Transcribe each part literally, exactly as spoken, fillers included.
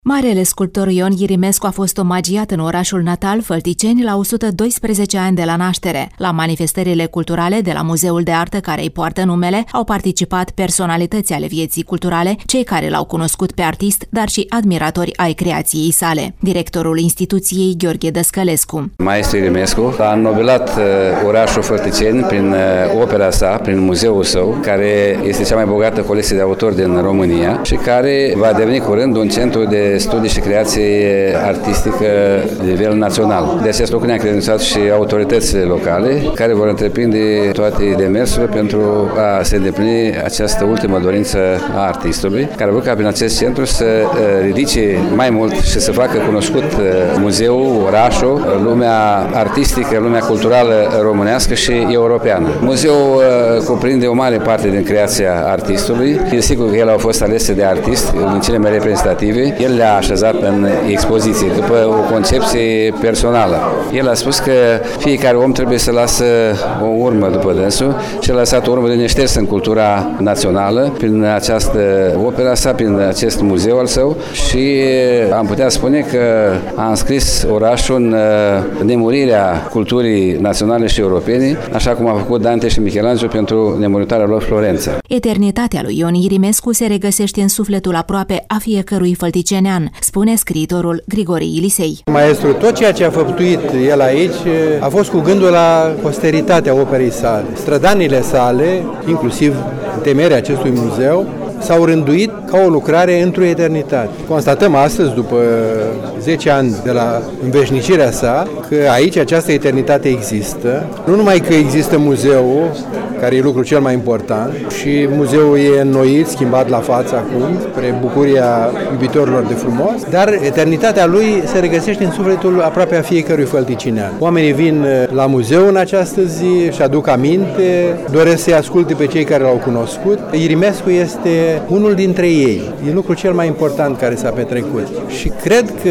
Marele sculptor Ion Ghirimescu a fost omagiat în orașul natal Fălticeni la o sută doisprezece ani de la naștere. La manifestările culturale de la Muzeul de Artă care îi poartă numele au participat personalități ale vieții culturale, cei care l-au cunoscut pe artist, dar și admiratori ai creației sale. Directorul instituției, Gheorghe Dăscălescu. Maestru Ghirimescu a înnobilat uh, orașul Fălticeni prin uh, opera sa, prin muzeul său, care este cea mai bogată colecție de autori din România și care va deveni curând un centru de studii și creație artistică de nivel național. De acest lucru ne-a credințat și autoritățile locale, care vor întreprinde toate demersurile pentru a se îndeplini această ultimă dorință a artistului, care vor ca prin acest centru să ridice mai mult și să facă cunoscut muzeul, orașul, lumea artistică, lumea culturală românească și europeană. Muzeul cuprinde o mare parte din creația artistului. E sigur că el a fost ales de artist din cele mai reprezentative. El le-a așezat în expoziție, după o concepție personală. El a spus că fiecare om trebuie să lasă o urmă după dânsul și a lăsat o urmă de neșters în cultura națională prin această opera sa, prin acest muzeu al său și am putea spune că a înscris orașul în nemurirea culturii naționale și europene, așa cum a făcut Dante și Michelangelo pentru nemuritoarea lor Florența. Eternitatea lui Ion Ghirimescu se regăsește în sufletul aproape a fiecărui fălticenean, spune scriitorul Grigore Ilisei. Maestru, tot ceea ce a făptuit el aici a fost cu gândul la posteritatea operei sale. Strădanile sale, inclusiv temerea acestui muzeu, s-au rânduit ca o lucrare într-o eternitate. Constatăm astăzi, după zece ani de la înveșnicirea sa, că aici această eternitate există. Nu numai că există muzeul, care e lucrul cel mai important, și muzeul e înnoit, schimbat la față acum, spre bucuria iubitorilor de frumos, dar eternitatea lui se regăsește în sufletul aproape a fiecărui fălticinean. Oamenii vin la muzeu în această zi și aduc aminte, doresc să-i asculte pe cei care l-au cunoscut. Ghirimescu este unul dintre ei. E lucrul cel mai important care s-a petrecut. Și cred că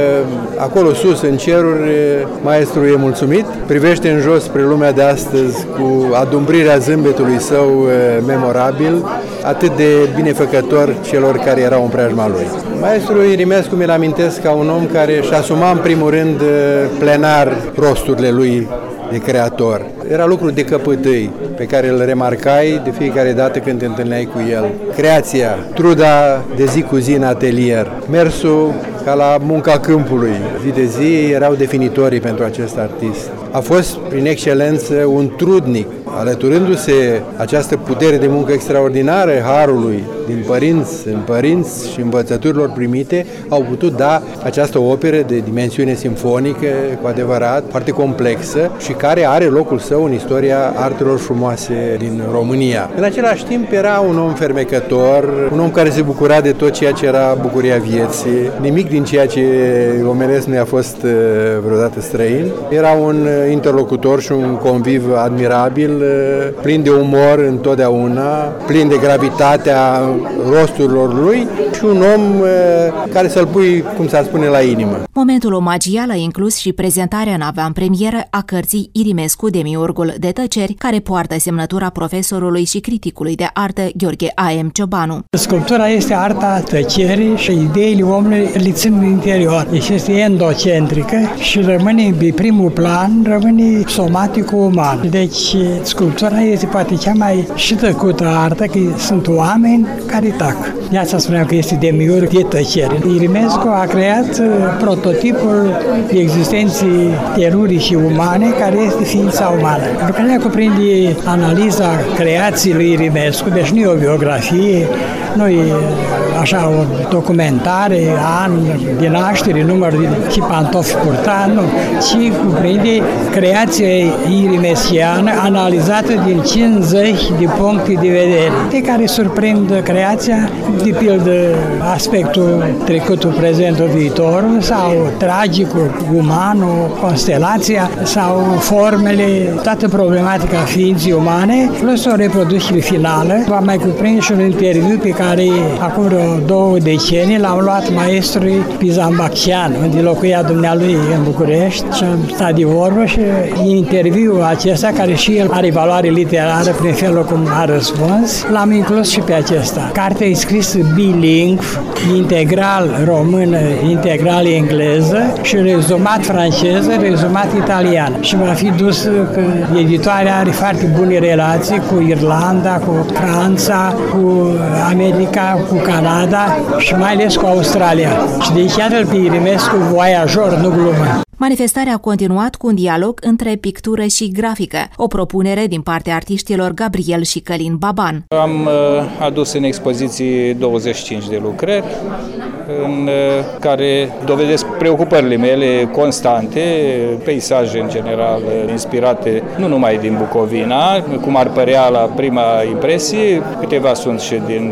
acolo sus, în ceruri, maestrul e mulțumit, privește în jos spre lumea de astăzi cu adumbrirea zâmbetului său memorabil, atât de binefăcător celor care erau în preajma lui. Maestrul Ghirimescu mi-l amintesc ca un om care își asuma în primul rând plenar rosturile lui de creator. Era lucru de căpătâi pe care îl remarcai de fiecare dată când te întâlneai cu el. Creația, truda de zi cu zi în atelier, mersul ca la munca câmpului, zi de zi, erau definitorii pentru acest artist. A fost, prin excelență, un trudnic, alăturându-se această putere de muncă extraordinară harului din părinți în părinți și învățăturilor primite, au putut da această operă de dimensiune simfonică, cu adevărat, foarte complexă și care are locul său în istoria artelor frumoase din România. În același timp era un om fermecător, un om care se bucura de tot ceea ce era bucuria vieții, nimic din ceea ce omenesc nu i-a fost vreodată străin. Era un interlocutor și un conviv admirabil, plin de umor întotdeauna, plin de gravitatea rosturilor lui și un om care să-l pui, cum s-ar spune, la inimă. Momentul omagial a inclus și prezentarea în avantpremieră a cărții Ghirimescu, Demiurgul de tăceri, care poartă semnătura profesorului și criticului de artă Gheorghe A M Ciobanu. Sculptura este arta tăcerii și ideile omului le țin în interior. Deci este endocentrică și rămâne pe primul plan, rămâne somaticul uman. Deci sculptura este poate cea mai și tăcută artă, că sunt oameni care tac. De asta spuneam că este demiurg de tăcere. Ghirimescu a creat prototipul existenței terurii și umane, care este ființa umană. Lucrarea cuprinde analiza creației lui Ghirimescu, deci nu e o biografie, nu e așa o documentare, an de naștere, număr și pantofi purtat, nu, ci cuprinde creația ghirimeschiană analizată din cincizeci de puncte de vedere, de care surprind creația, de pildă aspectul trecutul, prezentul, viitorul, sau tragicul, umanul, constelația, sau formele, toată problematica ființei umane, plus o reproducere finală. Va mai cuprinde și un interviu pe care care acum vreo două decenii l-am luat maestrului Pizambachian, unde locuia dumnealui în București și am stat de vorbă și în interviul acesta, care și el are valoare literară prin felul cum a răspuns, l-am inclus și pe acesta. Cartea e scrisă bilingv, integral română, integral engleză și rezumat franceză, rezumat italian. Și va fi dus că editoarea are foarte bune relații cu Irlanda, cu Franța, cu America, cu Canada și mai ales cu Australia. Și deci iată-l pe Irimescu voiajor, nu glumă. Manifestarea a continuat cu un dialog între pictură și grafică, o propunere din partea artiștilor Gabriel și Călin Baban. Am adus în expoziție douăzeci și cinci de lucrări în care dovedesc preocupările mele constante, peisaje în general inspirate nu numai din Bucovina, cum ar părea la prima impresie, câteva sunt și din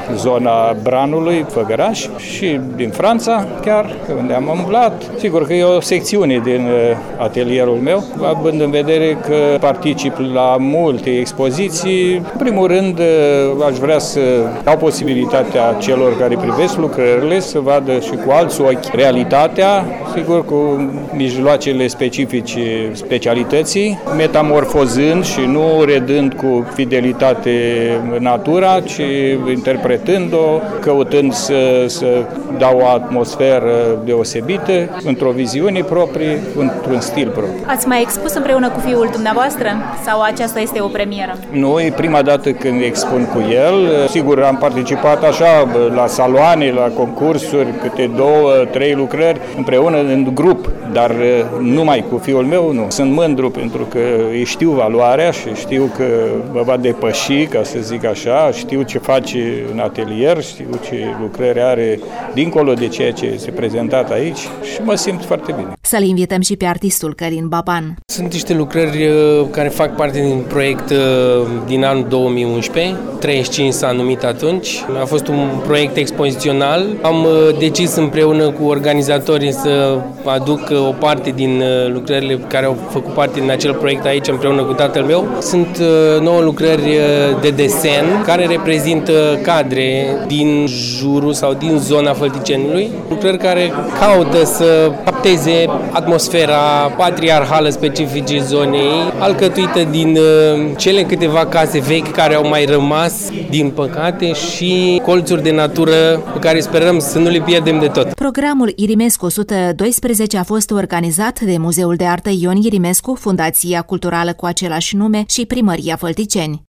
zona Branului, Făgăraș, și din Franța chiar, unde am umblat. Sigur că e o secțiune din atelierul meu, având în vedere că particip la multe expoziții. În primul rând, aș vrea să dau posibilitatea celor care privesc lucrările să vadă și cu alți ochi realitatea, sigur cu mijloacele specifice specialității, metamorfozând și nu redând cu fidelitate natura, ci interpretând-o, căutând să, să dau o atmosferă deosebită, într-o viziune proprie, într-un stil propriu. Ați mai expus împreună cu fiul dumneavoastră sau aceasta este o premieră? Nu, e prima dată când expun cu el. Sigur, am participat așa la saloane, la concursuri, câte două, trei lucrări împreună în grup, dar numai cu fiul meu nu. Sunt mândru pentru că îi știu valoarea și știu că mă va depăși, ca să zic așa, știu ce face în atelier, știu ce lucrări are dincolo de ceea ce este prezentat aici și mă simt foarte bine. Să-l invităm și pe artistul Călin Baban. Sunt niște lucrări care fac parte din proiect din anul două mii unsprezece, treizeci și cinci s-a numit atunci. A fost un proiect expozițional. Am decis împreună cu organizatorii să aduc o parte din lucrările care au făcut parte din acel proiect aici împreună cu tatăl meu. Sunt nouă lucrări de desen care reprezintă cadre din jurul sau din zona Fălticenului. Lucrări care caută să capteze atmosfera patriarhală specifice zonei, alcătuită din cele câteva case vechi care au mai rămas, din păcate, și colțuri de natură pe care sperăm să nu le pierdem de tot. Programul Irimescu o sută doisprezece a fost organizat de Muzeul de Artă Ion Irimescu, Fundația Culturală cu același nume și Primăria Fălticeni.